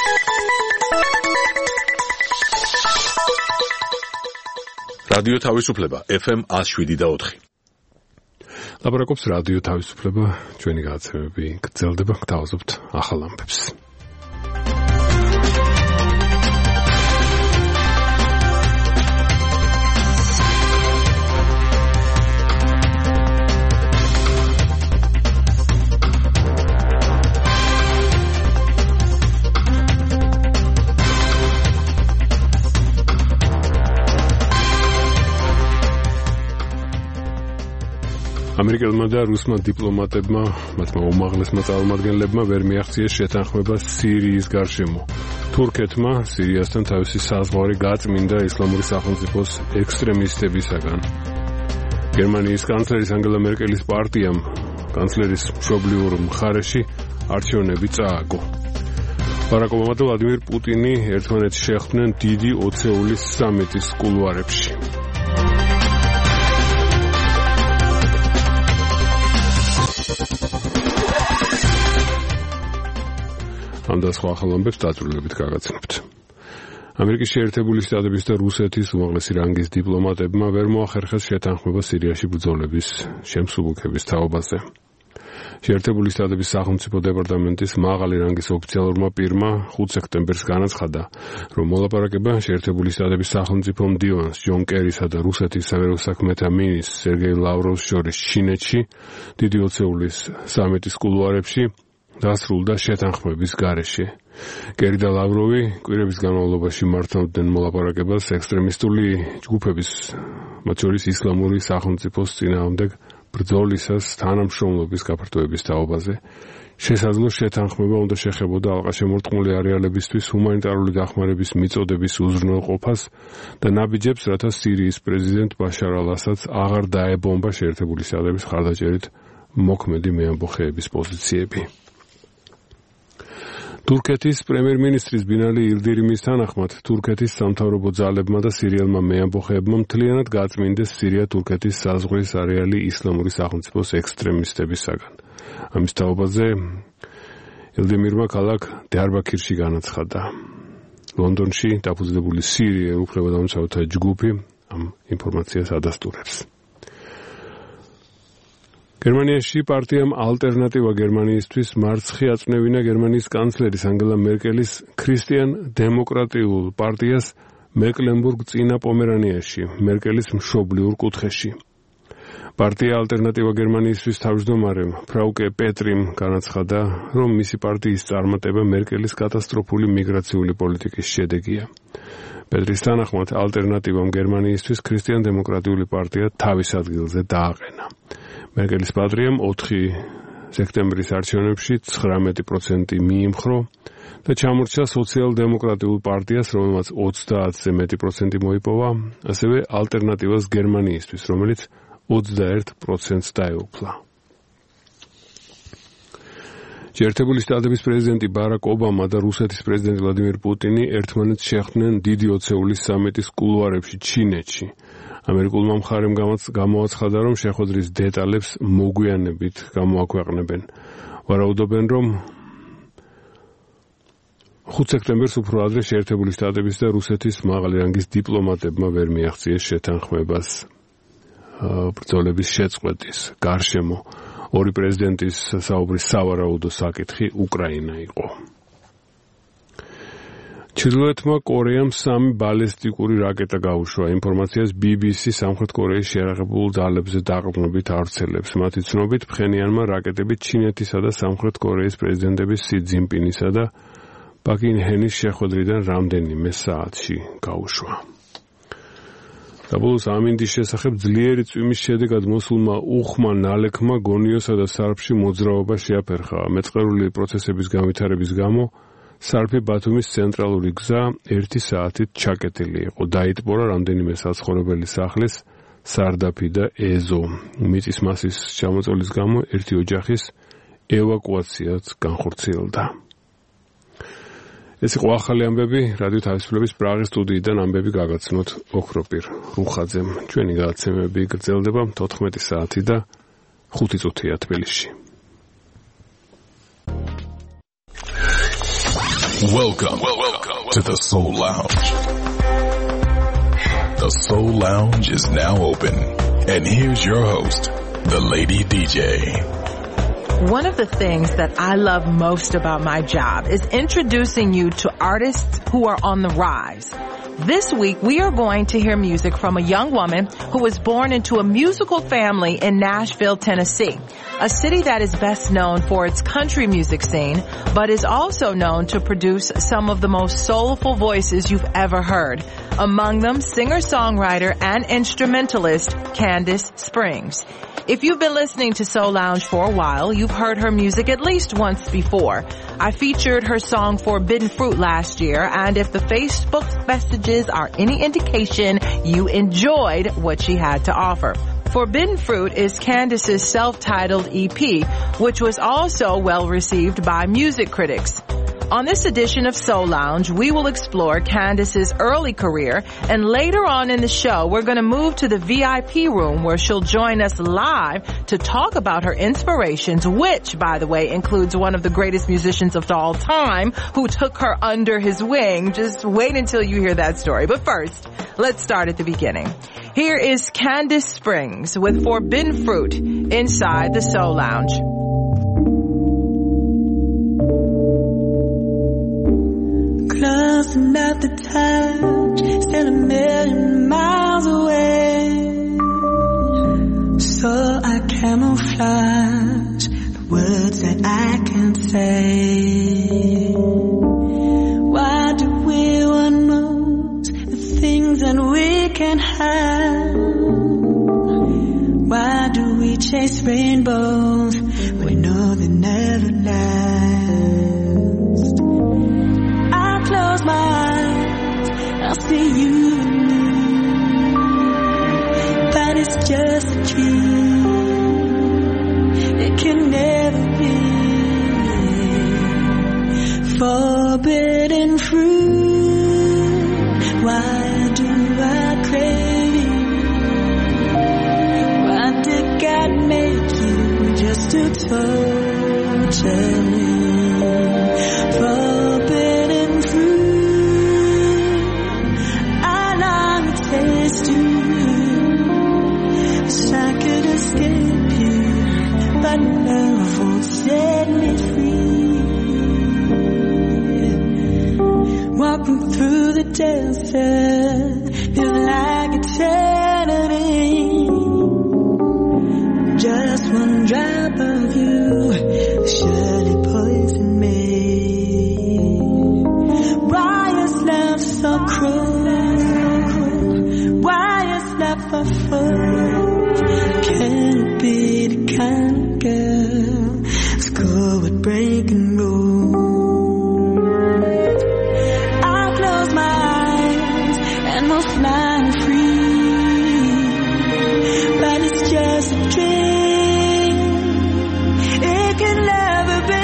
რადიო თავისუფლება FM 107.4. ლაპარაკობს რადიო თავისუფლება, ჩვენი გადაცემები გრძელდება, გთავაზობთ ახალ ამბებს. ამერიკელმა და რუსმა დიპლომატებმა, მათმა უმაღლესმა წარმომადგენლებმა ვერ მიაღწიეს შეთანხმება სირიის გარშემო. თურქეთმა სირიასთან თავისი საზღვარი გაწმინდა ისლამური სახელმწიფოს ექსტრემისტებისაგან. გერმანიის კანცლერის ანგელა მერკელის პარტიამ კანცლერის მშობლიურ მხარეში არჩევნები წააგო. ბარაკ ობამა და ვლადიმირ პუტინი ერთმანეთს შეხვდნენ დიდი ოცეულის სამიტის კულუარებში. ამ და სხვა ახალ ამბებს დაწვრილებით გაგაცნობთ. ამერიკის შეერთებული შტატების და რუსეთის უმაღლესი რანგის დიპლომატებმა ვერ მოახერხეს შეთანხმება სირიაში ბრძოლების შემსუბუქების თაობაზე. შეერთებული შტატების სახელმწიფო დეპარტამენტის მაღალი რანგის ოფიციალურმა პირმა 5 სექტემბერს განაცხადა, რომ მოლაპარაკება შეერთებული შტატების სახელმწიფო მდივანს ჯონ კერისა და რუსეთის სამეურნეო საქმეთა მინისტრს სერგეი ლავროვს შორის ჩინეთში დიდი ოცეულის სამიტის კულუარებში დასრულდა შეთანხმების გარეშე. კერი და ლავროვი კვირების განმავლობაში მართავდნენ მოლაპარაკებას ექსტრემისტული ჯგუფების, მათ შორის ისლამური სახელმწიფოს წინააღმდეგ ბრძოლისას თანამშრომლობის გაფართოების თაობაზე. შესაძლო შეთანხმება უნდა შეხებოდა ალყაშემორტყმული არეალებისთვის ჰუმანიტარული დახმარების მიწოდების უზრუნველყოფას და ნაბიჯებს, რათა სირიის პრეზიდენტ ბაშარ ალ-ასადს აღარ დაებომბა შეერთებული შტატების ხარდაჭერით მოქმედი მეამბოხეების პოზიციები. თურქეთის პრემიერ-მინისტრის ბინალი ილდირიმის თანახმად, თურქეთის სამთავრობო ძალებმა და სირიელმა მეამბოხეებმა მთლიანად გაწმინდეს სირია-თურქეთის საზღვრის არეალი ისლამური სახელმწიფოს ექსტრემისტებისაგან. ამის თაობაზე ილდირიმმა ქალაქ დიარბაქირში განაცხადა. ლონდონში დაფუძნებული სირიელ უფლებადამცავთა ჯგუფი ამ ინფორმაციას ადასტურებს. გერმანიაში პარტიამ ალტერნატივა გერმანიისთვის მარცხი აწვნევინა გერმანიის კანცლერის ანგელა მერკელის ქრისტიან-დემოკრატიულ პარტიას მეკლენბურგ-წინა პომერანიაში, მერკელის მშობლიურ კუთხეში. პარტია ალტერნატივა გერმანიისთვის თავმჯდომარემ ფრაუკე პეტრიმ განაცხადა, რომ მისი პარტიის წარმატება მერკელის კატასტროფული მიგრაციული პოლიტიკის შედეგია. პეტრის თანახმად ალტერნატივამ გერმანიისთვის ქრისტიან-დემოკრატიული პარტია თავის ადგილზე დააყენა. მერკელის პარტიამ 4 სექტემბრის არჩევნებში 19% მიიმხრო და ჩამორჩა სოციალ-დემოკრატიულ პარტიას, რომელმაც 30-ზე მეტი პროცენტი მოიპოვა, ასევე ალტერნატივას გერმანიისთვის, რომელიც 21%-ს დაეუფლა. შეერთებული შტატების პრეზიდენტი ბარაკ ობამა და რუსეთის პრეზიდენტი ვლადიმირ პუტინი ერთმანეთს შეხვდნენ დიდი ოცეულის სამიტის კულუარებში ჩინეთში. ამერიკულმა მხარემ გამოაცხადა, რომ შეხვედრის დეტალებს მოგვიანებით გამოაქვეყნებენ. ვარაუდობენ, რომ 5 სექტემბერს უფრო ადრე შეერთებული შტატების და რუსეთის მაღალი რანგის დიპლომატებმა ვერ მიაღწიეს შეთანხმებას ბრძოლების შეწყვეტის გარშემო. ორი პრეზიდენტის საუბრის სავარაუდო საკითხი უკრაინა იყო. ჩრდილოეთმა კორეამ 3 ბალისტიკური რაკეტა გაუშვა. ინფორმაციას BBC სამხრეთ კორეის შეიარაღებულ ძალებზე დაყრდნობით ავრცელებს. მათი ცნობით, ფხენიანმა რაკეტები ჩინეთისა და სამხრეთ კორეის პრეზიდენტების სი ძინპინისა და პაკ კინ ჰენის შეხვედრიდან რამდენიმე საათში გაუშვა. საბოლოოს ამინდის შესახებ ძლიერი წვიმის შედეგად მოსულმა უხმა ნალექმა გონიოსა და სარფში მოძრაობა შეაფერხა. მეწყერული პროცესების განვითარების გამო სარფი ბათუმის ცენტრალური გზა 1 საათით ჩაკეტილი იყო. დაიტბორა რამდენიმე საცხოვრებელი სახლის სარდაფი და ეზო. მიწის მასის ჩამოწოლის გამო ერთი ოჯახის ევაკუაციაც განხორციელდა. ეს იყო ახალი ამბები რადიო თავისუფლების პრაღის სტუდიიდან ამბები გაგაცნოთ ოქროპირ რუხაძემ. ჩვენი გადაცემები გრძელდება 14 საათი და 5 წუთია თბილისში. Welcome to the Soul Lounge. The Soul Lounge is now open. And here's your host, the Lady DJ. One of the things that I love most about my job is introducing you to artists who are on the rise. This week, we are going to hear music from a young woman who was born into a musical family in Nashville, Tennessee, a city that is best known for its country music scene, but is also known to produce some of the most soulful voices you've ever heard. Among them, singer-songwriter and instrumentalist Candace Springs. If you've been listening to Soul Lounge for a while, you've heard her music at least once before. I featured her song Forbidden Fruit last year, and if the Facebook messages are any indication, you enjoyed what she had to offer. Forbidden Fruit is Candace's self-titled EP, which was also well received by music critics. On this edition of Soul Lounge, we will explore Candace's early career, and later on in the show, we're going to move to the VIP room where she'll join us live to talk about her inspirations, which, by the way, includes one of the greatest musicians of all time who took her under his wing. Just wait until you hear that story. But first, let's start at the beginning. Here is Candace Springs with Forbidden Fruit inside the Soul Lounge. Close enough to touch, still a million miles away. So I camouflage the words that I can't say. Why do we want most the things that we can't have? Why do we chase rainbows when we know they never last? Close my eyes, I'll see you and me, but it's just a dream, it can never be. Forbidden fruit, why do I crave you? Why did God make you just to torture me? Forbidden fruit, I long to taste you. Wish I could escape you, but love won't set me free. Walking through the desert feels like eternity. Just one drop of you surely poison me. Why is love so cruel? Why is love for fools? Can it be the kind of girl who's cool with breaking rules? I close my eyes and will fly free, but it's just a dream. It can never be.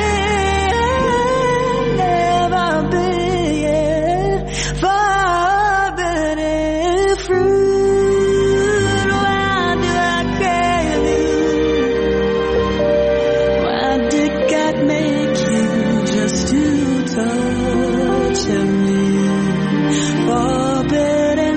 Forbidden fruit, why do I crave you? Why did God make you just to torture me? Forbidden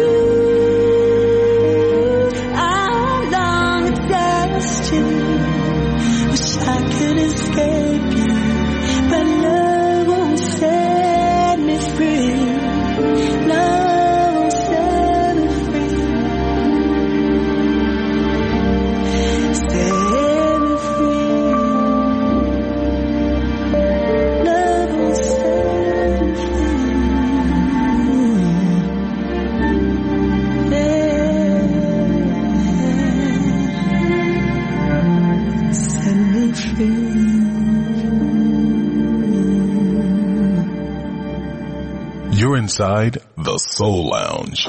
fruit, I long to taste you. Wish I could escape you, but love won't set me free. Love won't set me free. Set me free. Love won't set me free. Set me free. You're inside the Soul Lounge.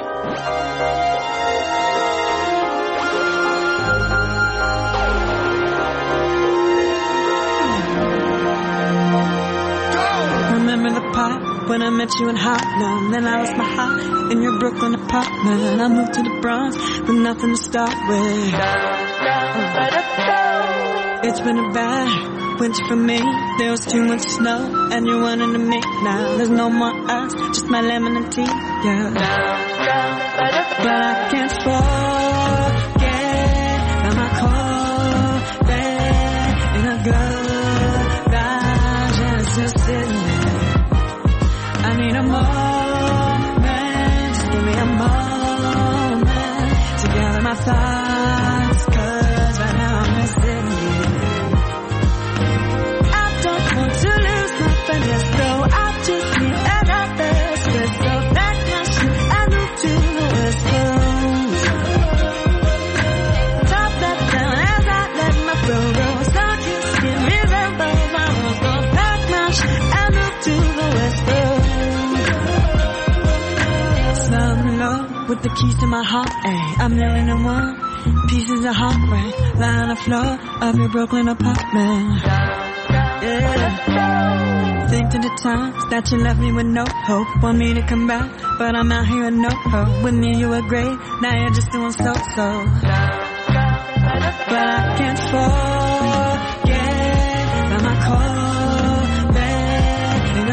Remember the part when I met you in Harlem? Then I lost my heart in your Brooklyn apartment. I moved to the Bronx with nothing to start with. It's been a bad winter for me. There was too much snow, and you're running to me now. There's no more ice, just my lemon and tea, yeah. But I can't forget that my Corvette in a garage and it's just sitting there. I need a moment, give me a moment to gather my thoughts, 'cause right now I'm missing you. I don't want to lose nothing, let's go. I just need another espresso. Pack my shit and move to the West Coast. Top that down as I let my flow go. So kiss me, resemble my rose gold. Pack my shit and move to the West Coast. Smell me low with the keys to my heart, ayy. I'm living in one. Pieces of heartbreak lying on the floor of your Brooklyn apartment. Yeah. Think to the times that you left me with no hope. Want me to come back, but I'm out here with no hope. With me you were great, now you're just doing so-so. But I can't forget that my Corvette in a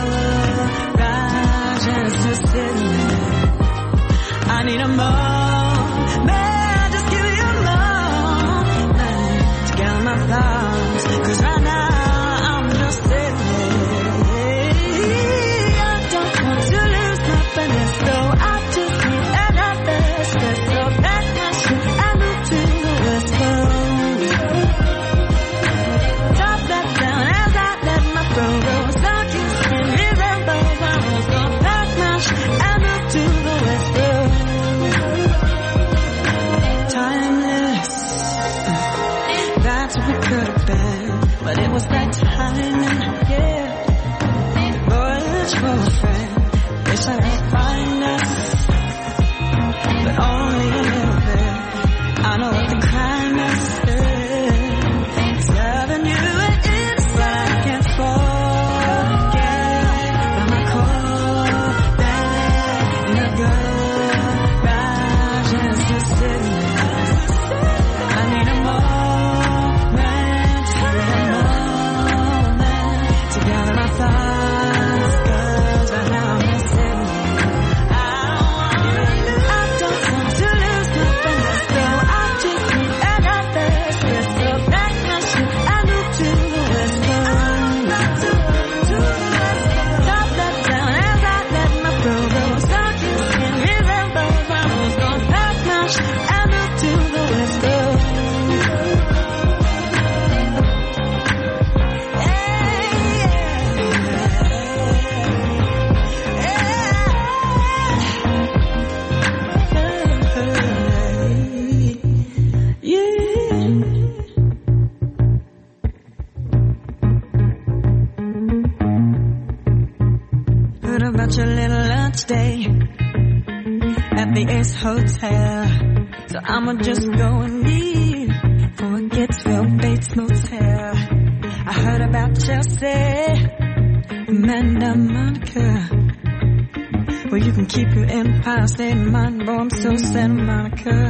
garage and it's just sitting there. I need a moment, just give me a moment to gather my thoughts, 'cause right now I'm just sitting there. I don't want to lose nothing, let's go. I just need another espresso. Pack my shit and move to the West Coast. Top that down as I let my flow go. So kiss me, resemble my rose gold. Pack my shit and move to the West Coast. Timeless, that's what we could have been, but it was that timing, yeah. Voyage for a friend, wish I could find us, but only a little bit. I know what the crime is, it's loving you and it's, but I can't forget that my Corvette in a garage and it's just sitting there. I need a moment, to gather my thoughts, 'cause right now I'm missing you. I don't want to lose nothing, let's go. I just need another espresso. Pack my shit and move to the West Coast. Top that down as I let my flow go. So kiss me, resemble my rose gold. Pack my shit and move to the West Coast. Heard about your little lunch day at the Ace Hotel, so I'ma just go and leave for a Getsville Bates Motel. I heard about Chelsea, Amanda, Monica. Well, you can keep your Empire State of Mind, boy, I'm so Santa Monica.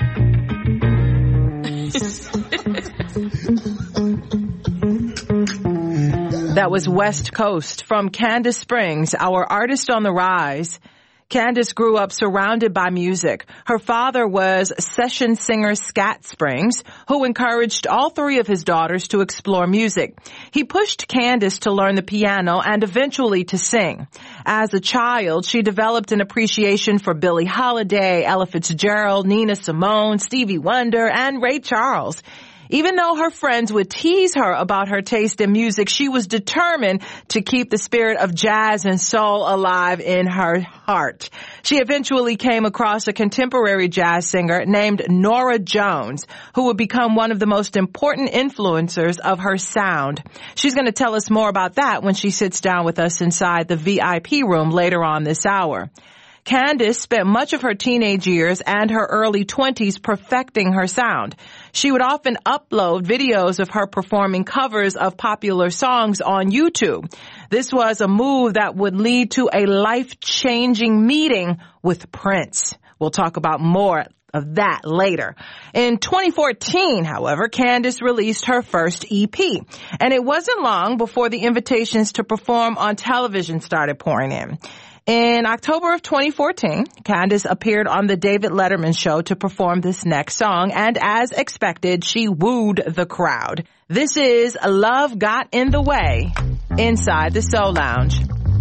That was West Coast from Candace Springs, our artist on the rise. Candace grew up surrounded by music. Her father was session singer Scat Springs, who encouraged all three of his daughters to explore music. He pushed Candace to learn the piano and eventually to sing. As a child, she developed an appreciation for Billie Holiday, Ella Fitzgerald, Nina Simone, Stevie Wonder, and Ray Charles. Even though her friends would tease her about her taste in music, she was determined to keep the spirit of jazz and soul alive in her heart. She eventually came across a contemporary jazz singer named Norah Jones, who would become one of the most important influencers of her sound. She's going to tell us more about that when she sits down with us inside the VIP room later on this hour. Candace spent much of her teenage years and her early 20s perfecting her sound. She would often upload videos of her performing covers of popular songs on YouTube. This was a move that would lead to a life-changing meeting with Prince. We'll talk about more of that later. In 2014, however, Candace released her first EP, and it wasn't long before the invitations to perform on television started pouring in. In October of 2014, Candace appeared on the David Letterman show to perform this next song, and as expected, she wooed the crowd. This is Love Got in the Way inside the Soul Lounge.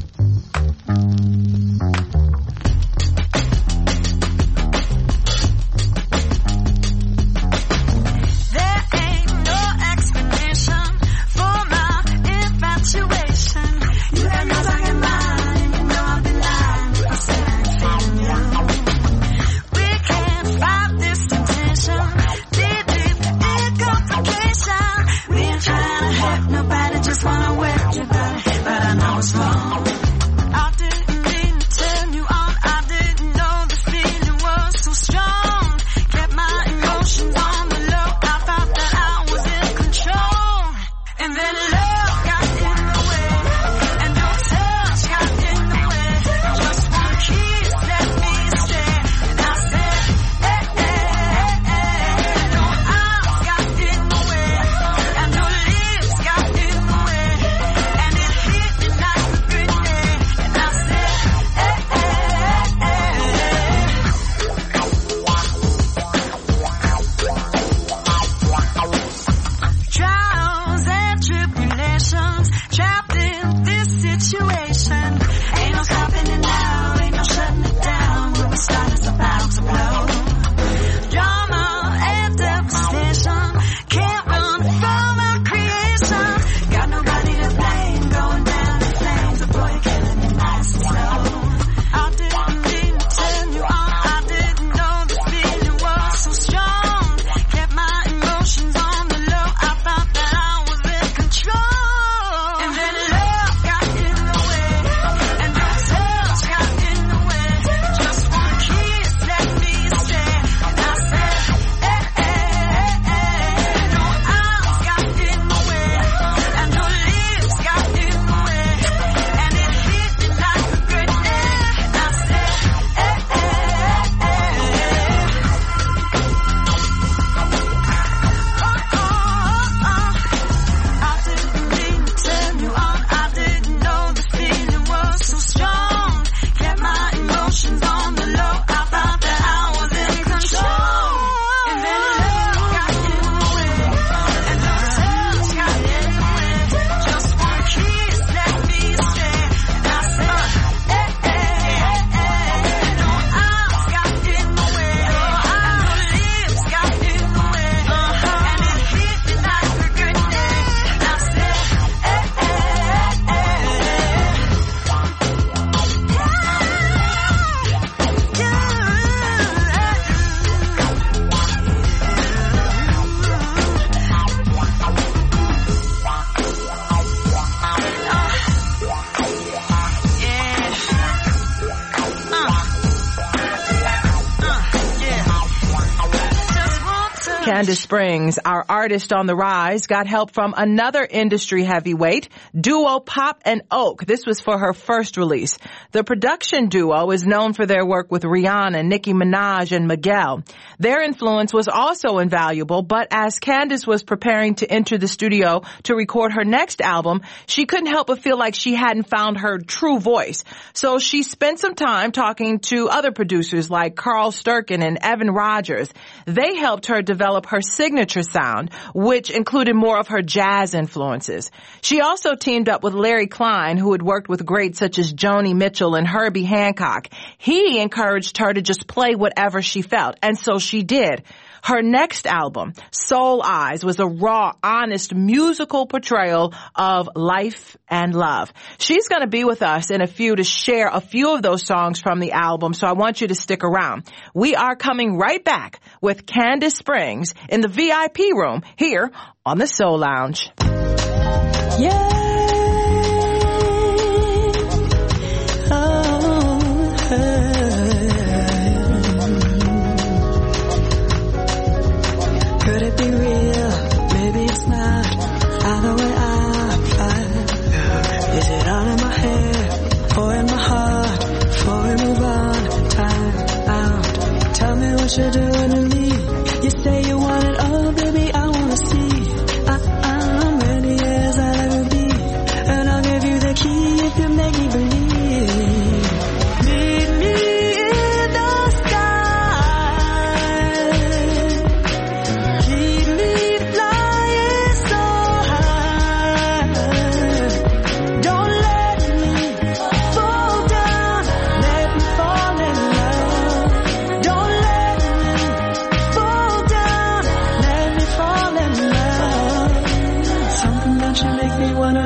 Candace Springs, our artist on the rise, got help from another industry heavyweight, duo Pop and Oak. This was for her first release. The production duo is known for their work with Rihanna, Nicki Minaj, and Miguel. Their influence was also invaluable, but as Candace was preparing to enter the studio to record her next album, she couldn't help but feel like she hadn't found her true voice. So she spent some time talking to other producers like Carl Sturken and Evan Rogers. They helped her develop her signature sound, which included more of her jazz influences. She also teamed up with Larry Klein, who had worked with greats such as Joni Mitchell and Herbie Hancock. He encouraged her to just play whatever she felt, and so she did. Her next album, Soul Eyes, was a raw, honest musical portrayal of life and love. She's going to be with us in a few to share a few of those songs from the album, so I want you to stick around. We are coming right back with Candace Springs in the VIP room here on the Soul Lounge. Yeah. Could it be real? Maybe it's not. Either way I'm fine. Is it all in my head or in my heart? Before we move on, time out. Tell me what you're doing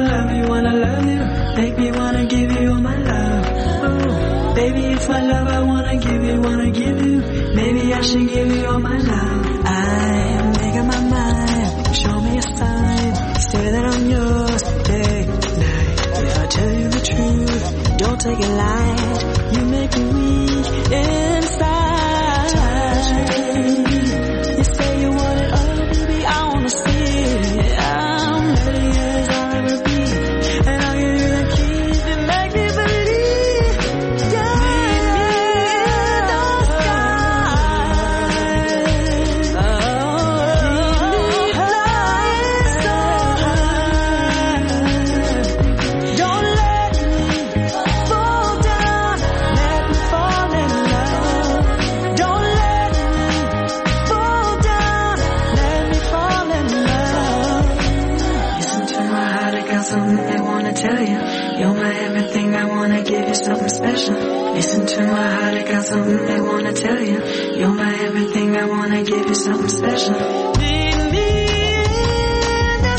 love you, wanna love you. Make me wanna give you all my love. Oh, baby, it's my love I wanna give you, wanna give you. Maybe I should give you all my love. I'm making my mind, show me a sign. Say that I'm yours, day, night. If I tell you the truth, don't take it light. You make me weak inside. You say you want it all, baby, I wanna see it. I'm ready as I'll ever be, and I'll give you the keys to make me believe. Yeah, meet me in the sky. Oh, keep me flying so high. Don't let me fall down, let me fall in love. Don't let me fall down, let me fall in love. Listen to my heart, I got something I wanna tell you. You're my everything, I wanna give you something special. Listen to my heart, I got something I wanna tell you. You're my everything, I wanna give you something special. Meet me in the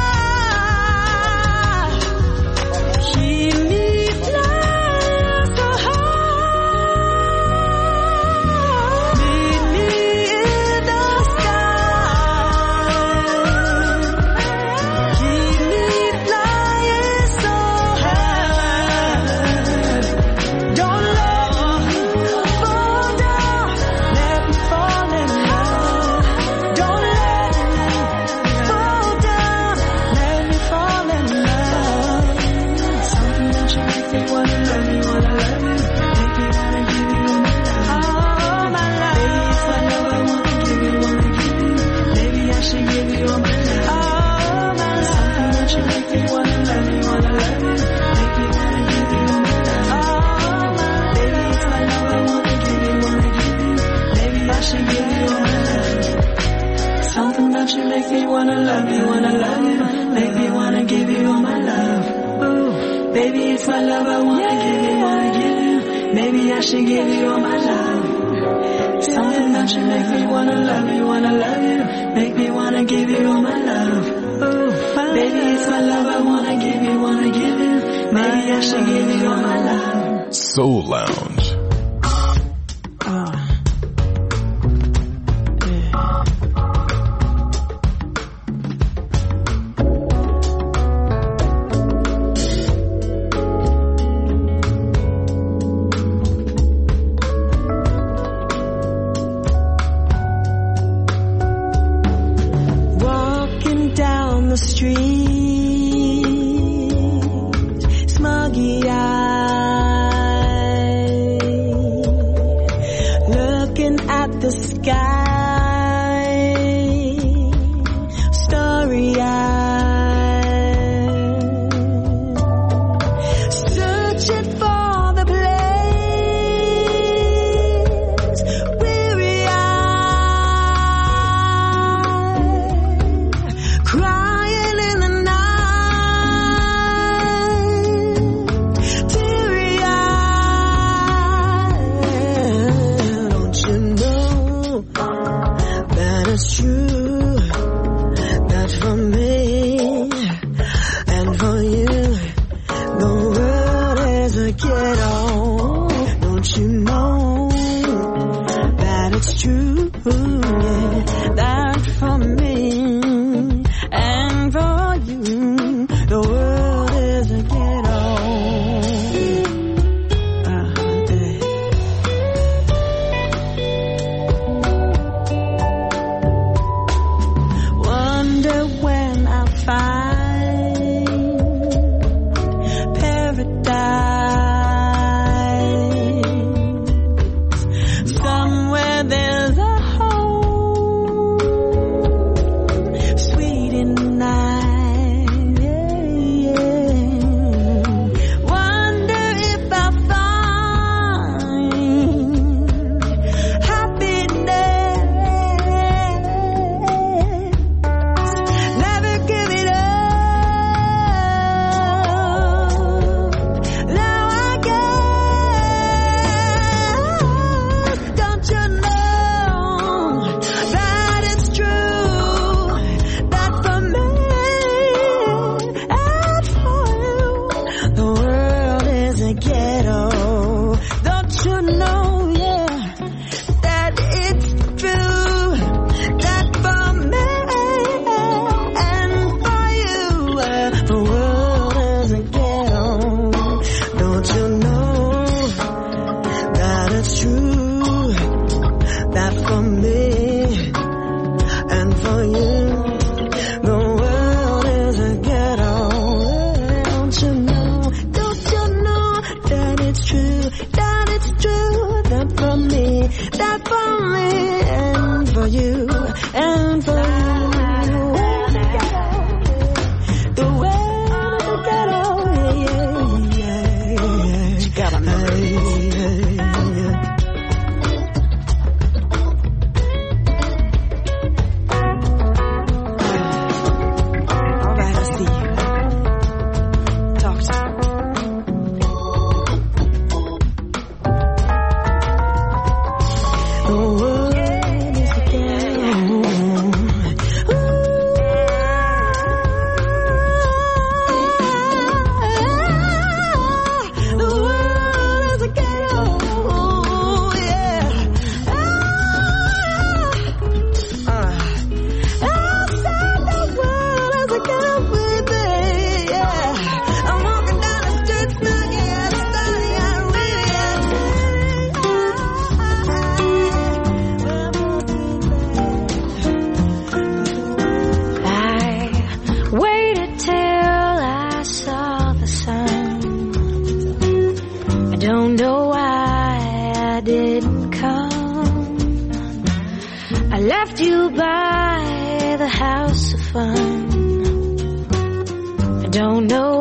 sky. Keep me flying so high. Meet me in the sky. Keep me flying so high. Don't let me fall down, let me fall in love. Don't let me fall down, let me fall in love. Something that you make me wanna love you, wanna love you. Make me wanna give you all my love. Baby, it's my love I wanna give you, wanna give you. Maybe I should give you all my love. All my love. Something that you make me wanna love you, wanna love you. Make me wanna give you all my love. All my love. Baby, it's my love I wanna give you, wanna give you. Maybe I should give you all my love. Something about you make me wanna love you, wanna love you. Make me wanna give you all my love. Ooh, baby, it's my love I wanna give you, wanna give you. Maybe I should give you all my love. Something about you make me wanna love you, wanna love you. Make me wanna give you all my love. Ooh, baby, it's my love I wanna give you, wanna give you. Maybe I should give you all my love. Soul Lounge. Walking down the street, smuggy-eyed, looking at the sky, starry-eyed, searching for the place, weary-eyed, crying in the night, teary-eyed. Don't you know that it's true, that for me and for you, the world is a ghetto. Don't you know that it's true, yeah, that for me and for you, the world is a ghetto. Wonder when I'll find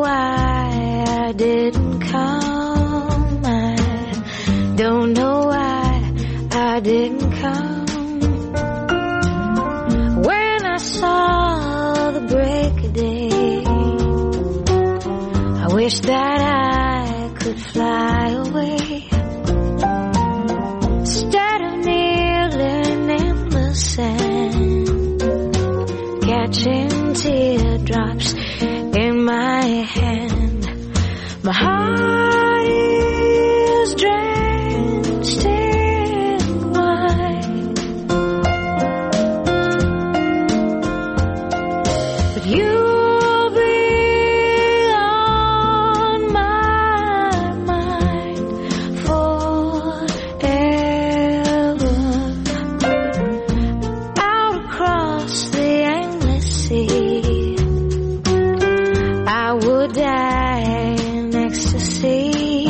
why I didn't come. I don't know why I didn't come. When I saw the break of day, I wish that I could fly away. Instead of kneeling in the sand, catching teardrops in my hand, my heart is drenched in wine. But you'll be on my mind forever. Out across the endless sea, I would die in ecstasy,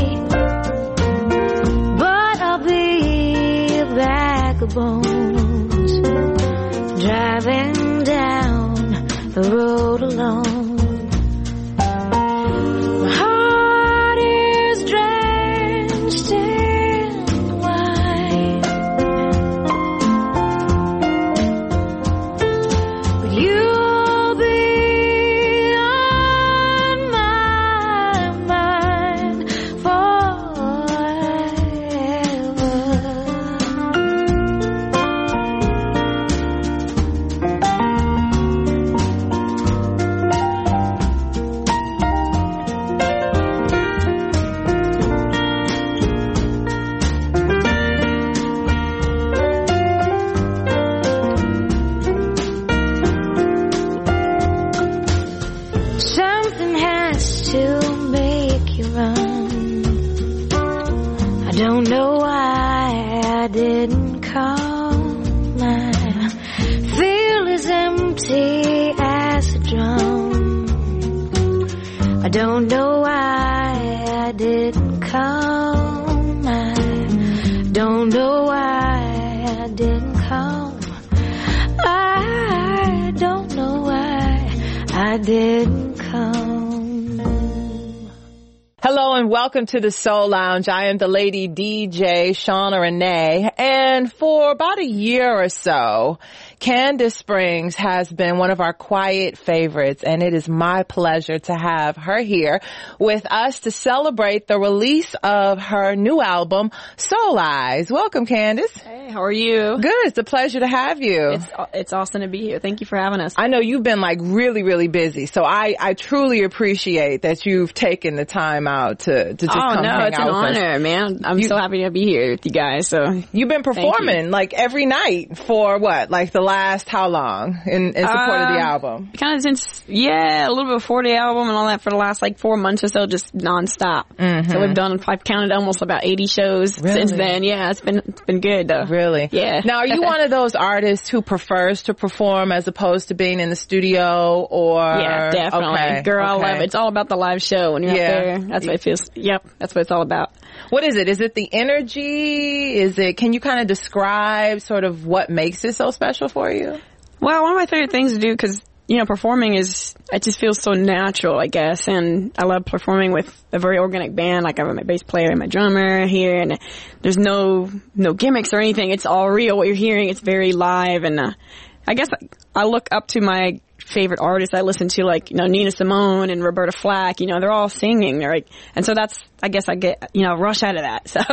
but I'll be a bag of bones, driving down the road alone. My heart is drenched in wine, but you'll be on my mind forever. Something has to make you run. I don't know why I didn't come. I feel as empty as a drum. I don't know why I didn't come. I don't know why I didn't come. I don't know why I didn't come. Hello and welcome to the Soul Lounge. I am the Lady DJ, Shauna Renee. And for about a year or so, Candace Springs has been one of our quiet favorites, and it is my pleasure to have her here with us to celebrate the release of her new album, Soul Eyes. Welcome, Candace. Hey, how are you? Good. It's a pleasure to have you. It's awesome to be here. Thank you for having us. I know you've been like really, really busy, so I truly appreciate that you've taken the time out to just come hang out with us. It's an honor, man. I'm so happy to be here with you guys. So you've been performing like every night for what, like the last how long in support of the album? Kind of since, a little bit before the album and all that for the last like 4 months or so, just nonstop. Mm-hmm. So I've counted almost about 80 shows since then. Yeah, it's been good though. Really? Yeah. Now, are you one of those artists who prefers to perform as opposed to being in the studio or? Yeah, definitely. Okay. Girl, I love it. It's all about the live show when you're out there. That's what it feels. Yep. That's what it's all about. What is it? Is it the energy? Can you kind of describe sort of what makes it so special for you? Well, one of my favorite things to do, because, performing it just feels so natural, I guess. And I love performing with a very organic band. Like I have my bass player and my drummer here, and there's no gimmicks or anything. It's all real. What you're hearing, it's very live. And I guess I look up to my favorite artists I listen to, like, Nina Simone and Roberta Flack, they're all singing. And so that's, I guess I get, a rush out of that. So,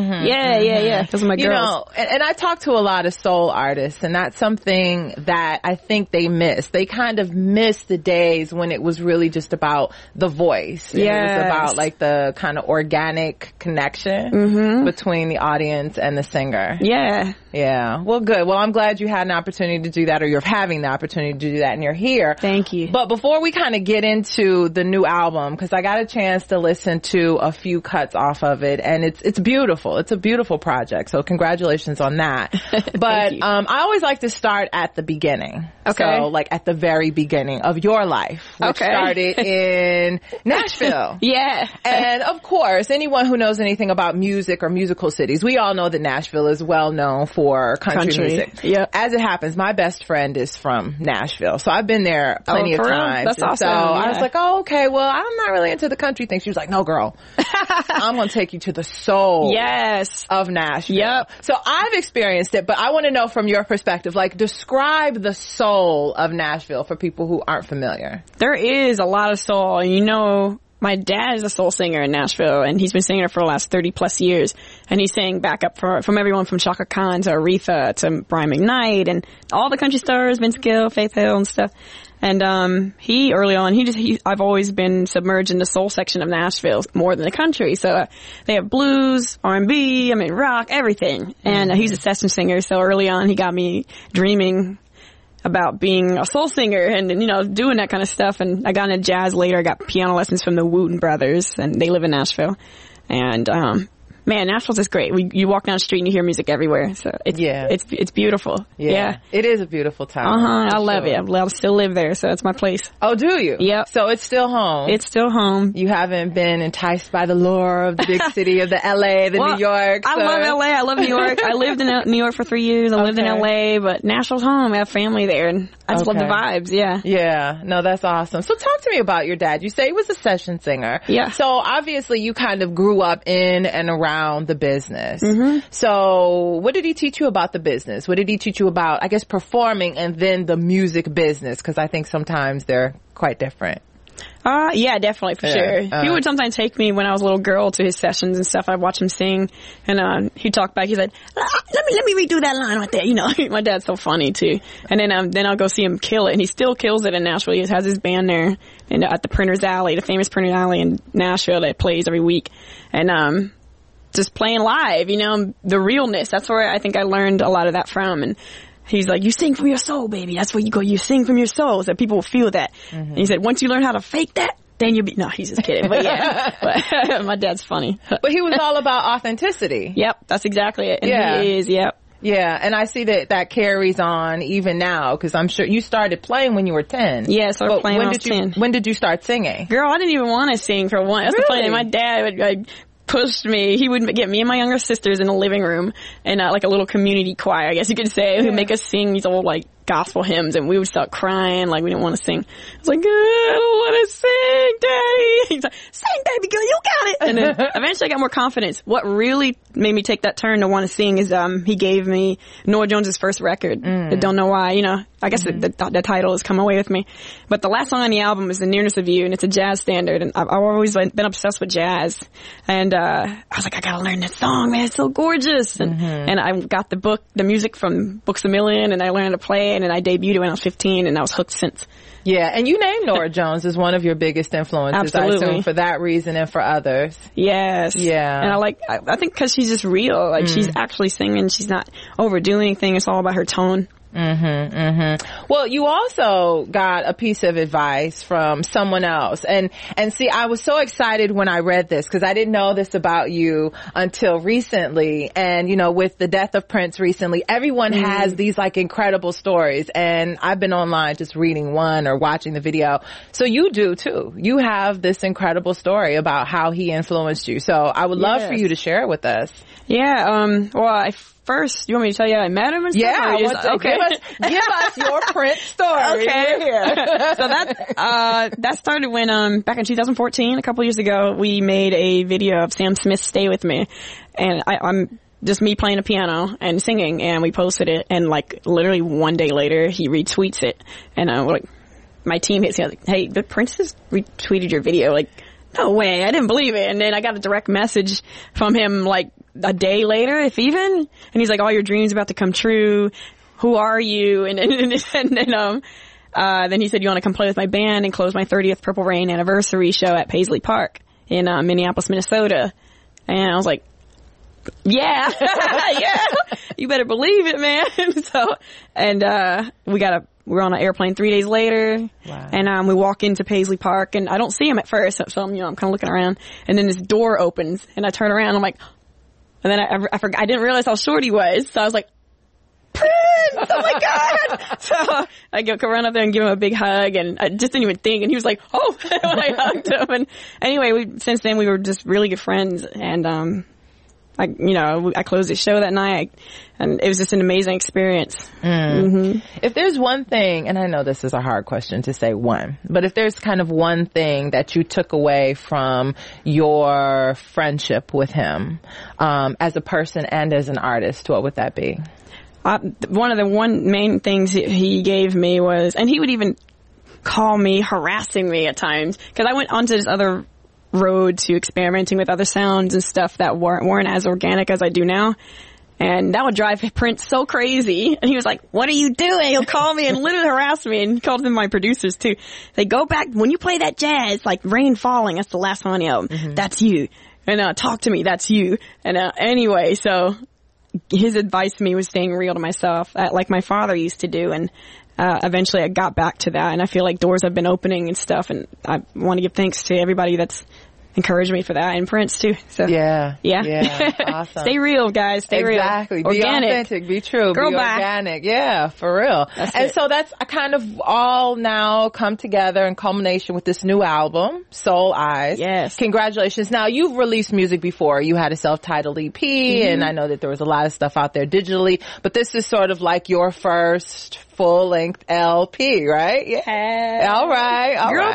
yeah. Those are my girls. And I talk to a lot of soul artists, and that's something that I think they miss. They kind of miss the days when it was really just about the voice. It was about, like, the kind of organic connection between the audience and the singer. Yeah. Yeah. Well, good. Well, I'm glad you had an opportunity to do that, or you're having the opportunity to do that, and you're here. Thank you. But before we kind of get into the new album, because I got a chance to listen to a few cuts off of it, and it's beautiful. It's a beautiful project. So congratulations on that. But I always like to start at the beginning. Okay. So like at the very beginning of your life, which started in Nashville. Yeah. And of course, anyone who knows anything about music or musical cities, we all know that Nashville is well known for country music. Yep. As it happens, my best friend is from Nashville. So I've been there plenty of for real? times. That's And awesome. So I was Yeah. like, oh, okay, well, I'm not really into the country thing. She was like, no, girl, I'm going to take you to the soul Yes. of Nashville. Yep. So I've experienced it, but I want to know from your perspective, like, describe the soul of Nashville for people who aren't familiar. There is a lot of soul. And you know, my dad is a soul singer in Nashville, and he's been singing it for the last 30 plus years. And he sang backup from everyone from Chaka Khan to Aretha to Brian McKnight and all the country stars, Vince Gill, Faith Hill and stuff. And he early on, I've always been submerged in the soul section of Nashville more than the country. So they have blues, R&B, rock, everything. And he's a session singer. So early on, he got me dreaming about being a soul singer and, you know, doing that kind of stuff. And I got into jazz later. I got piano lessons from the Wooten brothers, and they live in Nashville. And, man, Nashville's just great. You walk down the street and you hear music everywhere. So it's beautiful. Yeah. It is a beautiful town. I love it. I still live there, so it's my place. Oh, do you? Yep. So it's still home. It's still home. You haven't been enticed by the lure of the big city of the LA, New York. I love LA. I love New York. I lived in New York for 3 years. I lived in LA, but Nashville's home. I have family there, and I just love the vibes. Yeah. Yeah. No, that's awesome. So talk to me about your dad. You say he was a session singer. Yeah. So obviously you kind of grew up in and around the business. Mm-hmm. So what did he teach you about the business? What did he teach you about, I guess, performing and then the music business? Because I think sometimes they're quite different. Yeah, definitely, for sure. He would sometimes take me when I was a little girl to his sessions and stuff. I'd watch him sing, and he'd talk back. He'd like, let me redo that line right there. You know, my dad's so funny too. And then I'll go see him kill it, and he still kills it in Nashville. He has his band there, and at the Printer's Alley, the famous Printer's Alley in Nashville that plays every week, and just playing live. You know, the realness. That's where I think I learned a lot of that from. And he's like, you sing from your soul, baby. That's where you go. You sing from your soul. So people will feel that. Mm-hmm. And he said, once you learn how to fake that, then you'll be... No, he's just kidding. But yeah, but my dad's funny. But he was all about authenticity. Yep, that's exactly it. And he is, yep. Yeah, and I see that carries on even now, because I'm sure you started playing when you were 10. Yeah, I started playing when I was 10. When did you start singing? Girl, I didn't even want to sing for one. That's the funny thing. My dad would... pushed me. He would get me and my younger sisters in a living room and like a little community choir, I guess you could say. He'd make us sing these old like gospel hymns, and we would start crying like we didn't want to sing. I was like, I don't want to sing, Daddy. He's like, sing, baby girl, you got it. And then eventually I got more confidence. What really made me take that turn to want to sing is he gave me Norah Jones's first record. I don't know why, you know. I guess the title has come away with me. But the last song on the album is The Nearness of You, and it's a jazz standard. And I've always been obsessed with jazz. And I was like, I gotta learn this song, man. It's so gorgeous. And I got the music from Books A Million, and I learned to play it, and I debuted it when I was 15, and I was hooked since. Yeah, and you named Norah Jones as one of your biggest influences, Absolutely. I assume, for that reason and for others. Yes. Yeah. And I think because she's just real. Like, she's actually singing. She's not overdoing anything. It's all about her tone. Well, you also got a piece of advice from someone else. And see, I was so excited when I read this because I didn't know this about you until recently. And, you know, with the death of Prince recently, everyone has these like incredible stories. And I've been online just reading one or watching the video. So you do too. You have this incredible story about how he influenced you. So I would love for you to share it with us. Yeah. Well, First, you want me to tell you how I met him and stuff? Yeah, I want to give us your Prince story. Okay. So that started when, back in 2014, a couple years ago, we made a video of Sam Smith's Stay With Me. And I'm just me playing the piano and singing, and we posted it, and like literally one day later, he retweets it. And my team hits me, like, hey, the Prince has retweeted your video. Like, no way, I didn't believe it. And then I got a direct message from him, like, a day later, if even, and he's like, all your dreams about to come true. Who are you? And then he said, you want to come play with my band and close my 30th Purple Rain anniversary show at Paisley Park in Minneapolis, Minnesota. And I was like, yeah, yeah, you better believe it, man. So, and we're on an airplane 3 days later. Wow. And we walk into Paisley Park, and I don't see him at first, so I'm kind of looking around, and then this door opens, and I turn around, and I'm like, and then I forgot, I didn't realize how short he was, so I was like, Prince! Oh my God! So I go run up there and give him a big hug, and I just didn't even think, and he was like, oh, when I hugged him. And anyway, since then we were just really good friends, and I closed the show that night, and it was just an amazing experience. Mm-hmm. If there's one thing, and I know this is a hard question to say one, but if there's kind of one thing that you took away from your friendship with him, as a person and as an artist, what would that be? One of the main things he gave me was, and he would even call me, harassing me at times, because I went onto this other road to experimenting with other sounds and stuff that weren't as organic as I do now. And that would drive Prince so crazy. And he was like, what are you doing? He'll call me and literally harass me. And he called them my producers too. They go back, when you play that jazz, like Rain Falling, that's the last one on the album. Mm-hmm. That's you. And talk to me, that's you. And anyway, so his advice to me was staying real to myself, like my father used to do. And eventually I got back to that. And I feel like doors have been opening and stuff. And I want to give thanks to everybody that's encouraged me for that, and Prince too. So yeah, awesome. Stay real, guys. Stay real. Exactly. Organic. Be authentic. Be true. Girl, be organic. Yeah, for real. So that's kind of all now come together in culmination with this new album, Soul Eyes. Yes. Congratulations. Now, you've released music before. You had a self-titled EP, and I know that there was a lot of stuff out there digitally, but this is sort of like your first full-length LP, right? Yeah. All right. Girl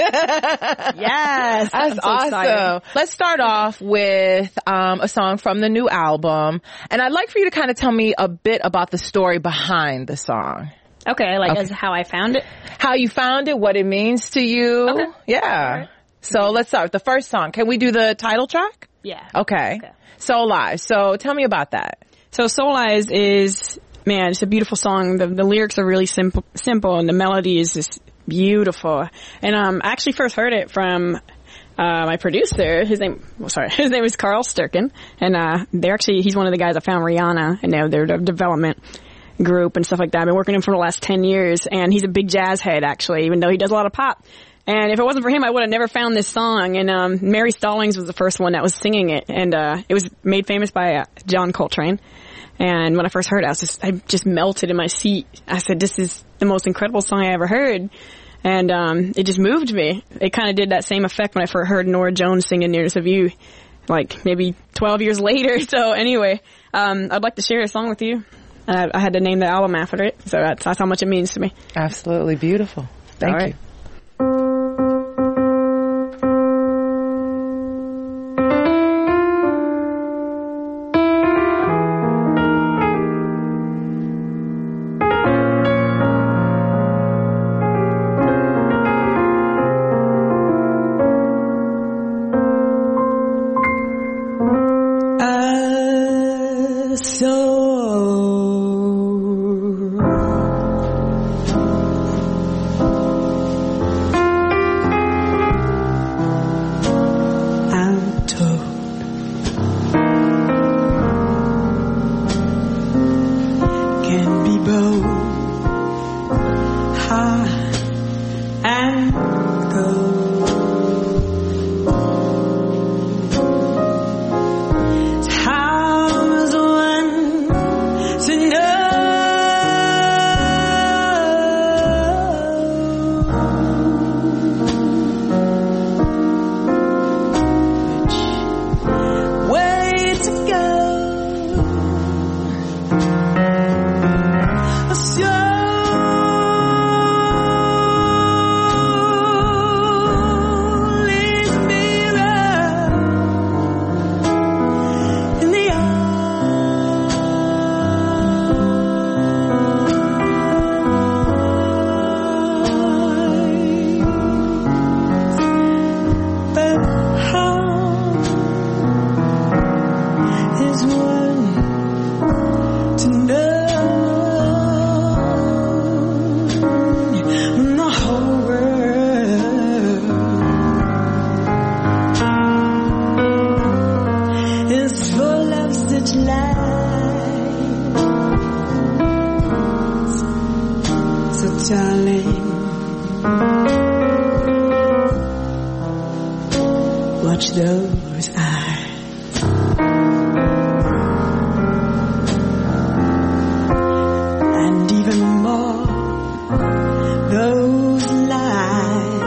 right. Yes. That's awesome. Excited. Let's start off with a song from the new album. And I'd like for you to kind of tell me a bit about the story behind the song. Okay, as how I found it? How you found it, what it means to you. Okay. Yeah. Right. So let's start with the first song. Can we do the title track? Yeah. Okay. Soul Eyes. So tell me about that. So Soul Eyes is... Man, it's a beautiful song. The lyrics are really simple, and the melody is just beautiful. And I actually first heard it from my producer. His name is Carl Sturken, and he's one of the guys that found Rihanna, and their development group and stuff like that. I've been working with him for the last 10 years, and he's a big jazz head, actually, even though he does a lot of pop. And if it wasn't for him, I would have never found this song. And Mary Stallings was the first one that was singing it, and it was made famous by John Coltrane. And when I first heard it, I just melted in my seat. I said, this is the most incredible song I ever heard. And it just moved me. It kind of did that same effect when I first heard Norah Jones singing Nearness of You, like maybe 12 years later. So anyway, I'd like to share a song with you. I had to name the album after it, so that's how much it means to me. Absolutely beautiful. Thank you. Watch those eyes. And even more, those lies.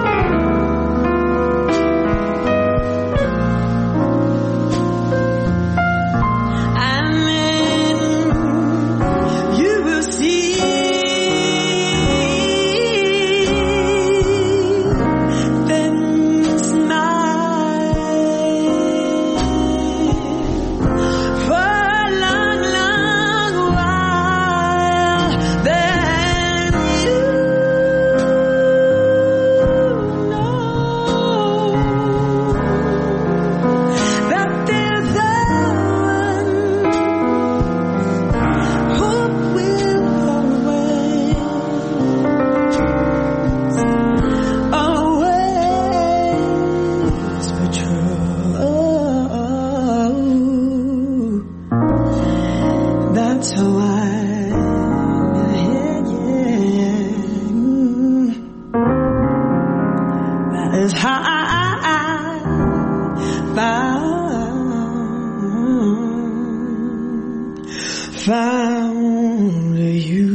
found you.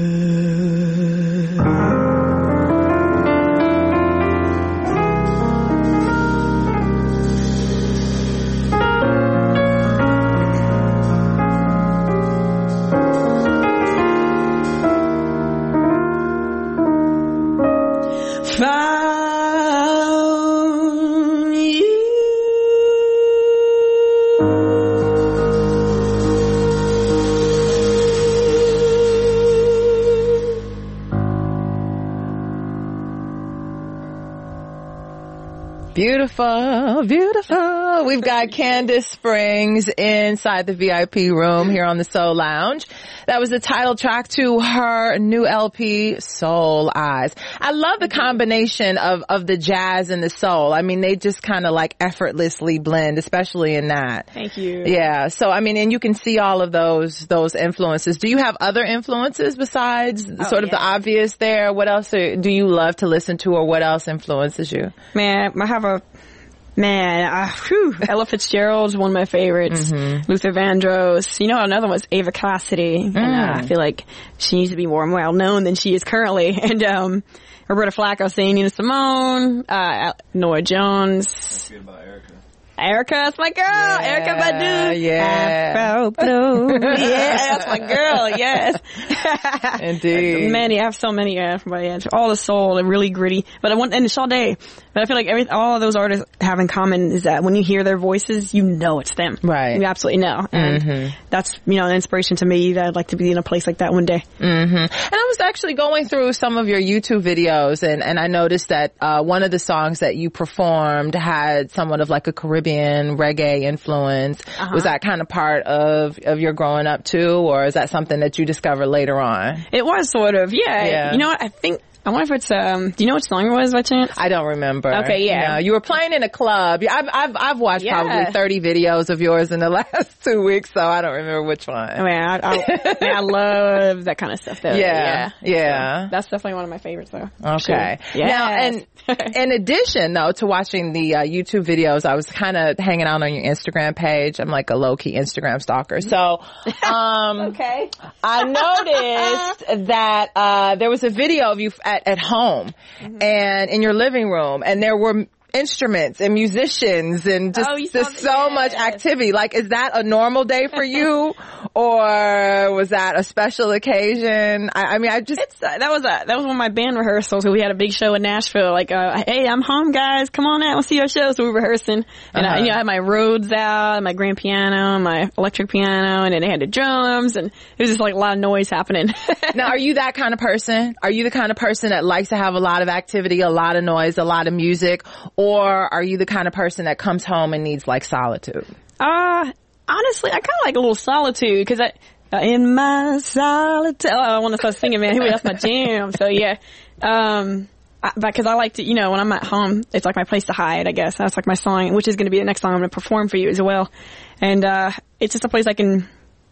Beautiful, beautiful. We've got Candace Springs inside the VIP room here on the Soul Lounge. That was the title track to her new LP, Soul Eyes. I love the combination of the jazz and the soul. I mean, they just kind of like effortlessly blend, especially in that. Thank you. Yeah. So, I mean, and you can see all of those influences. Do you have other influences besides sort of the obvious there? What else do you love to listen to, or what else influences you? Man, I have Ella Fitzgerald's one of my favorites. Mm-hmm. Luther Vandross. You know, another one's Ava Cassidy. And I feel like she needs to be more well known than she is currently. And Roberta Flack, singing Nina Simone, Nora Jones. That's good about Erica, that's my girl. Yeah, Erica Badu. yeah. Afro Blue. Yeah, that's my girl. Yes. Indeed. Many. I have so many. Yeah, all the soul, the really gritty. But and Sade. But I feel like all of those artists have in common is that when you hear their voices, you know it's them. Right. You absolutely know. And that's, an inspiration to me that I'd like to be in a place like that one day. Mm-hmm. And I was actually going through some of your YouTube videos, and I noticed that one of the songs that you performed had somewhat of like a Caribbean reggae influence. Was that kind of part of your growing up too, or is that something that you discovered later on? It was sort of, yeah. You know what? I wonder if it's, do you know what song it was by chance? I don't remember. Okay, yeah. No, you were playing in a club. I've watched probably 30 videos of yours in the last 2 weeks, so I don't remember which one. I mean, I love that kind of stuff though. Yeah. So that's definitely one of my favorites though. Okay. Sure. Yeah. Now, and in addition though to watching the YouTube videos, I was kind of hanging out on your Instagram page. I'm like a low-key Instagram stalker. So, okay. I noticed that there was a video of you at home and in your living room, and there were instruments and musicians and just so much activity. Like, is that a normal day for you, or was that a special occasion? I mean, that was one of my band rehearsals. So we had a big show in Nashville. Like, hey, I'm home, guys. Come on out. We'll see our show. So we were rehearsing, and I had my Rhodes out, my grand piano, my electric piano, and then they had the drums, and it was just like a lot of noise happening. Now, are you that kind of person? Are you the kind of person that likes to have a lot of activity, a lot of noise, a lot of music? Or are you the kind of person that comes home and needs like solitude? Honestly, I kind of like a little solitude because in my solitude, I want to start singing, man. That's my jam. So yeah, because I like to, when I'm at home, it's like my place to hide. I guess that's like my song, which is going to be the next song I'm going to perform for you as well. And it's just a place I can,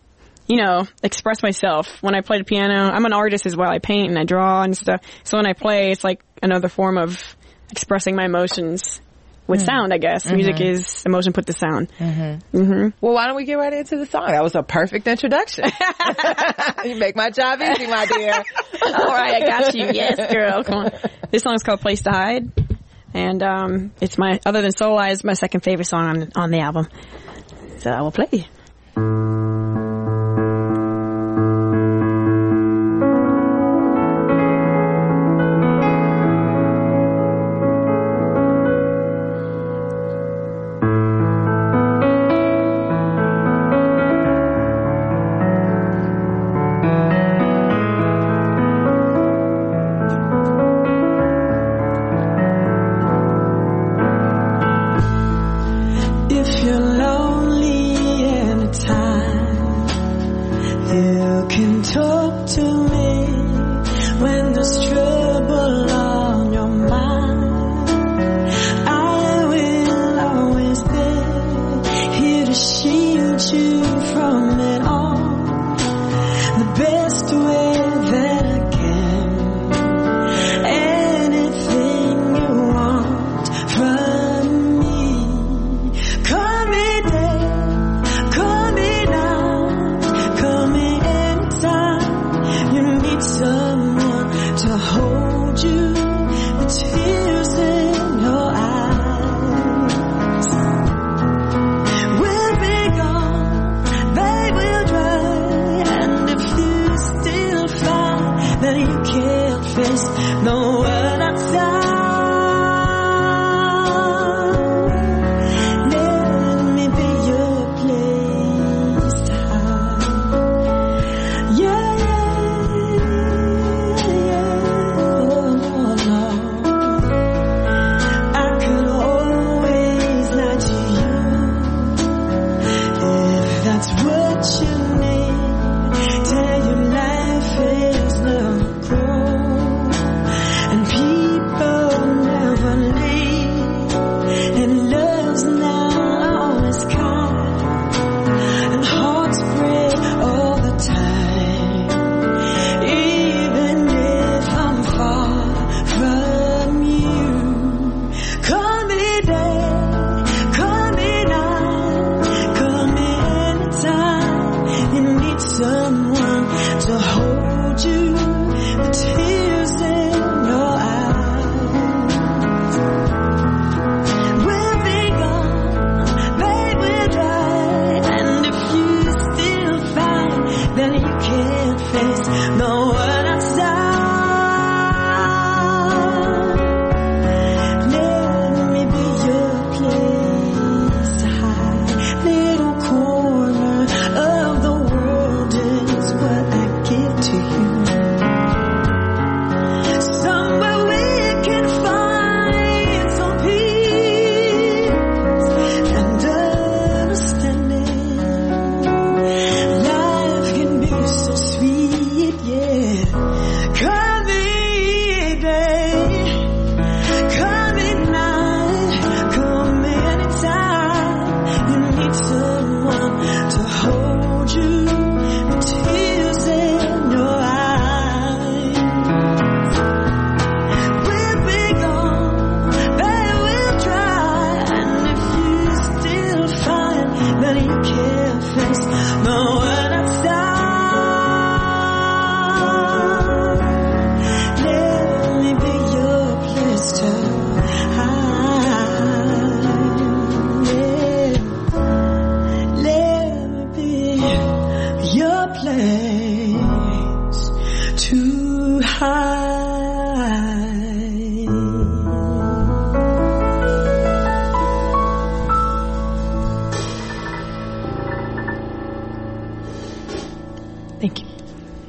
express myself. When I play the piano, I'm an artist as well. I paint and I draw and stuff. So when I play, it's like another form of expressing my emotions with sound, I guess. Music is emotion put to sound. Well, why don't we get right into the song? That was a perfect introduction. You make my job easy, my dear. All right, I got you. Yes, girl. Come on. This song's called Place to Hide. And it's other than Soul Eyes, my second favorite song on the album. So I will play. If you're lonely and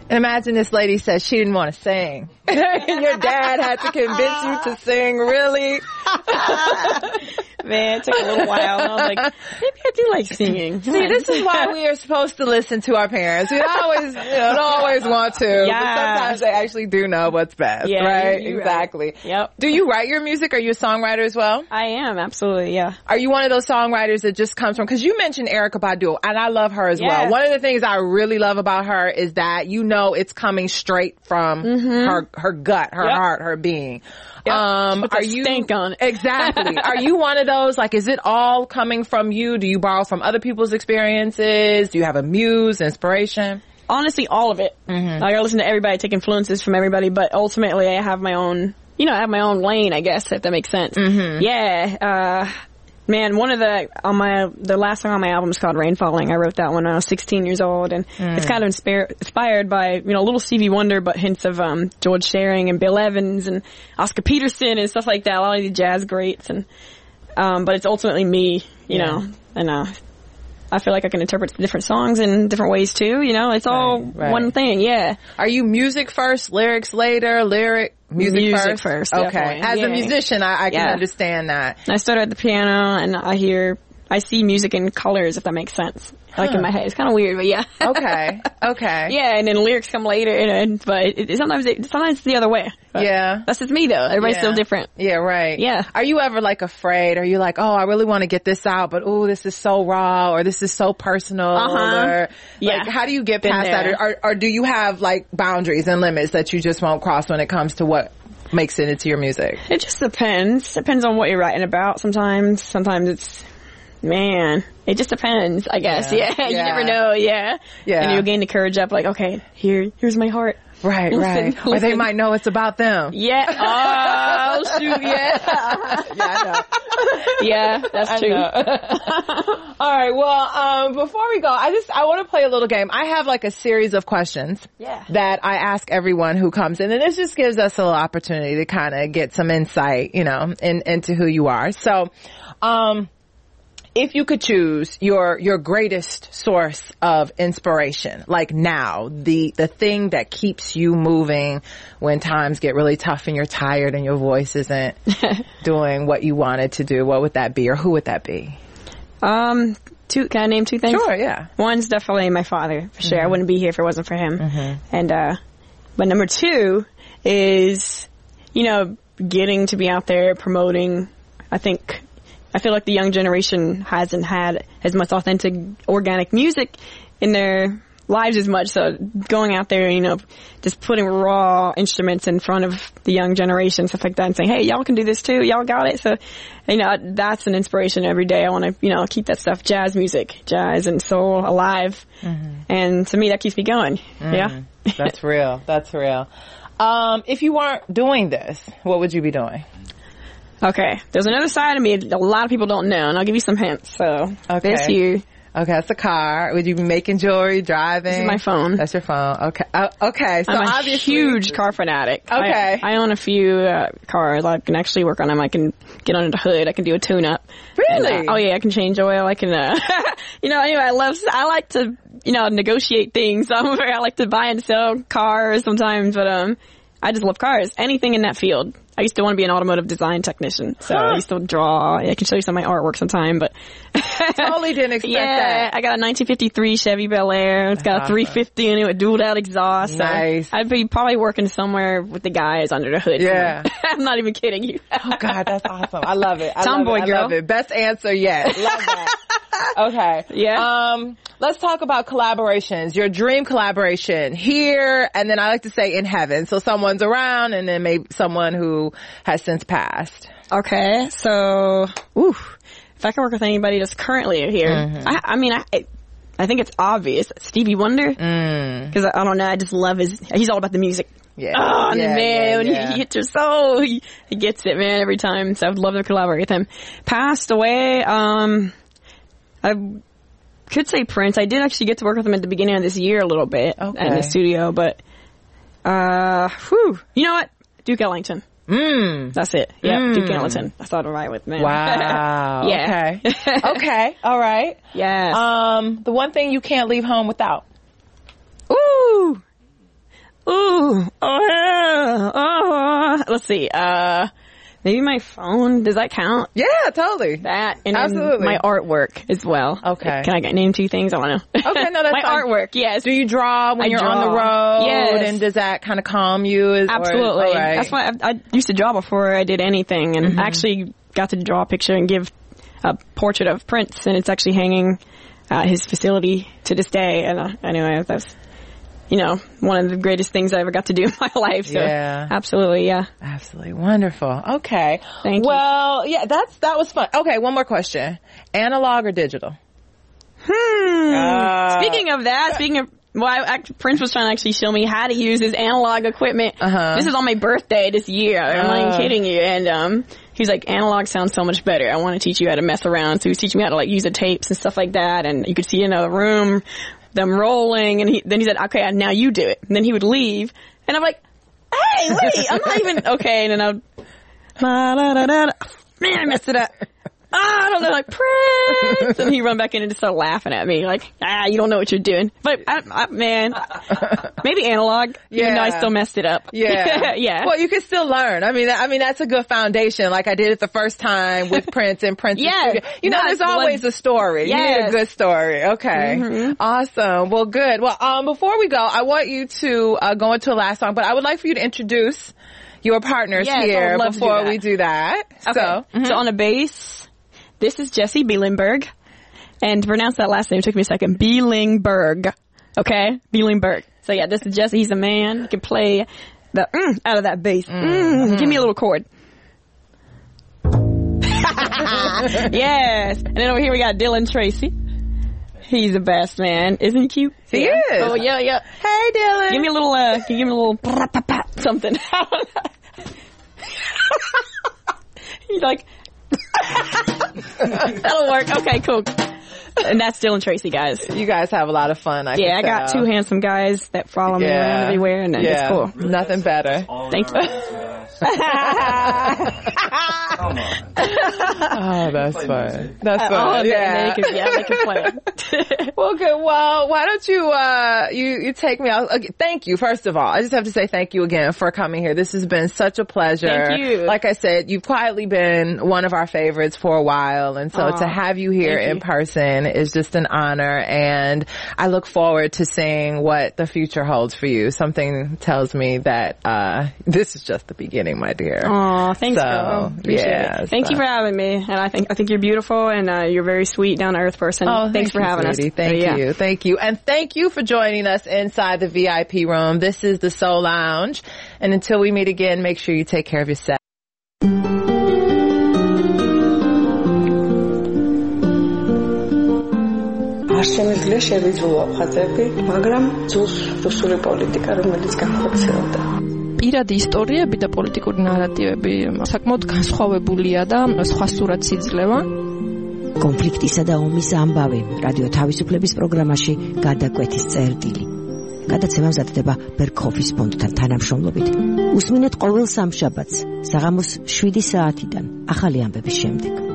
And imagine this lady says she didn't want to sing. Your dad had to convince you to sing, really? Man, it took a little while. And I was like, maybe I do like singing. See, this is why we are supposed to listen to our parents. We don't always want to. Yeah. But sometimes they actually do know what's best, Yeah, right? you're Exactly. right. Yep. Do you write your music? Are you a songwriter as well? I am, absolutely, yeah. Are you one of those songwriters that just comes from, because you mentioned Erykah Badu, and I love her as well. One of the things I really love about her is that it's coming straight from her gut, her heart, her being. Yep. Are you stank on it. Exactly. Are you one of those, like, is it all coming from you? Do you borrow from other people's experiences? Do you have a muse, inspiration? Honestly, all of it. Like, I listen to everybody, take influences from everybody, but ultimately I have my own, I have my own lane, I guess, if that makes sense. Yeah. Man, one of the last song on my album is called Rain Falling. I wrote that when I was 16 years old, and it's kind of inspired by, little Stevie Wonder, but hints of, George Shearing and Bill Evans and Oscar Peterson and stuff like that, a lot of the jazz greats, and, but it's ultimately me, and, I feel like I can interpret different songs in different ways too, it's all one thing, yeah. Are you music first, lyrics later, music first? Okay. Definitely. As a musician, I can understand that. I started at the piano, and I see music in colors, if that makes sense. Like in my head. It's kind of weird, but yeah. Okay. Yeah, and then lyrics come later, but sometimes it's the other way. But yeah. That's just me, though. Everybody's still different. Yeah, right. Yeah. Are you ever, like, afraid? Are you like, oh, I really want to get this out, but, oh, this is so raw, or this is so personal, or, like, how do you get past that? Or do you have, like, boundaries and limits that you just won't cross when it comes to what makes it into your music? It just depends. Depends on what you're writing about sometimes. Sometimes it's, man, it just depends, I guess. Yeah. You never know, yeah. And you'll gain the courage up, like, okay, here's my heart. Right. Or they might know it's about them. Yeah. Oh, shoot, yeah. I know. Yeah, that's true. All right, well, before we go, I want to play a little game. I have, like, a series of questions that I ask everyone who comes in, and this just gives us a little opportunity to kind of get some insight, into who you are. So, if you could choose your greatest source of inspiration, like now, the thing that keeps you moving when times get really tough and you're tired and your voice isn't doing what you wanted to do, what would that be, or who would that be? Can I name two things? Sure, yeah. One's definitely my father, for sure. I wouldn't be here if it wasn't for him. And, but number two is, getting to be out there promoting, I feel like the young generation hasn't had as much authentic, organic music in their lives as much. So going out there, just putting raw instruments in front of the young generation, stuff like that, and saying, hey, y'all can do this too. Y'all got it. So, that's an inspiration every day. I want to, keep that stuff, jazz and soul alive. And to me, that keeps me going. Yeah. That's real. If you weren't doing this, what would you be doing? Okay, there's another side of me a lot of people don't know, and I'll give you some hints. So, this year. Okay, that's a car. Would you be making jewelry, driving? This is my phone. That's your phone. Okay. Okay. So I'm a obviously huge car fanatic. Okay. I own a few cars. I can actually work on them. I can get under the hood. I can do a tune-up. Really? And, I can change oil. I can, anyway, I like to, negotiate things. I like to buy and sell cars sometimes, but I just love cars. Anything in that field. I used to want to be an automotive design technician, so I used to draw. I can show you some of my artwork sometime, but totally didn't expect that. I got a 1953 Chevy Bel Air. It's got a 350 in it with dual out exhaust. Nice. So I'd be probably working somewhere with the guys under the hood. Yeah. I'm not even kidding you. Oh God, that's awesome. I love it. Tomboy girl. I love it. Best answer yet. Love that. Okay. Yeah. Let's talk about collaborations. Your dream collaboration here, and then I like to say in heaven. So someone's around, and then maybe someone who has since passed. Okay. So, if I can work with anybody that's currently here, I think it's obvious. Stevie Wonder. Because I don't know, I just love he's all about the music. Yeah. Oh, man, when he hits your soul, he gets it, man, every time. So I would love to collaborate with him. Passed away, I could say Prince. I did actually get to work with him at the beginning of this year a little bit in the studio, but, you know what? Duke Ellington. That's it. Yeah, Duke Ellington. I thought right with, man. Wow. Yeah. Okay. Okay. All right. Yeah. The one thing you can't leave home without. Ooh. Let's see. Maybe my phone. Does that count? Yeah, totally. That and absolutely my artwork as well. Okay. Can I name 2 things? I want to. Okay, no, that's my fine. artwork. Yes. Do you draw when you're on the road? Yes. And does that kind of calm you? Absolutely. Right. That's why I used to draw before I did anything, and I actually got to draw a picture and give a portrait of Prince, and it's actually hanging at his facility to this day. And anyway, that's one of the greatest things I ever got to do in my life. So yeah. Absolutely, yeah. Absolutely. Wonderful. Okay. Thank you. Well, yeah, that was fun. Okay, one more question. Analog or digital? Speaking of that, Prince was trying to actually show me how to use his analog equipment. This is on my birthday this year. I'm not even kidding you. And he's like, analog sounds so much better. I want to teach you how to mess around. So he was teaching me how to use the tapes and stuff like that. And you could see in a room them rolling. And then he said, okay, now you do it. And then he would leave. And I'm like, hey, wait, I'm not even, okay. And then man, I messed it up. I don't know, like, Prince! And he run back in and just start laughing at me, like, you don't know what you're doing. But, man, maybe analog, even though I still messed it up. Yeah. Yeah. Well, you can still learn. I mean, that's a good foundation. Like I did it the first time with Prince and Prince's studio. There's always a story. Yes. You need a good story. Okay. Awesome. Well, good. Well, before we go, I want you to go into a last song, but I would like for you to introduce your partners here before we do that. Okay. So on the bass, this is Jesse Bielingberg. And to pronounce that last name took me a second. Bielingberg. Okay? Bielingberg. So yeah, this is Jesse. He's a man. He can play the out of that bass. Give me a little chord. Yes. And then over here we got Dylan Tracy. He's the best, man. Isn't he cute? He is. Oh, yeah, yeah. Hey, Dylan. Give me a little, something. He's like, that'll work. Okay, cool. And that's Dylan Tracy, guys. You guys have a lot of fun. I got 2 handsome guys that follow me around everywhere, and it's cool. Nothing better. Thank you. Come on. Oh, that's fun. That's fun. They can play. Well, good. Well, why don't you you take me out? Thank you, first of all. I just have to say thank you again for coming here. This has been such a pleasure. Thank you. Like I said, you've quietly been one of our favorites for a while, and so to have you here in person is just an honor, and I look forward to seeing what the future holds for you. Something tells me that this is just the beginning, my dear. Oh, thanks, girl. Appreciate it. Thank you for having me, and I think you're beautiful, and you're a very sweet, down to earth person. Oh, thanks for having us. Thank you, and thank you for joining us inside the VIP room. This is the Soul Lounge, and until we meet again, make sure you take care of yourself. შემიძლია შევიძულო აფხაზები, მაგრამ ძულს რუსული პოლიტიკა, რომელიც განხორციელდა. პირადი ისტორიები და პოლიტიკური ნარატივები საკმაოდ განსხვავებულია და სხვა სურათს იძლევა. კონფლიქტისა და ომის ამბავი რადიო თავისუფლების პროგრამაში გადაკვეთის წერტილი. გადაცემა მზადდება ბერქოფის ფონდთან თანამშრომლობით. უსმინეთ ყოველ სამშაბათს საღამოს 7 საათიდან ახალი ამბების შემდეგ.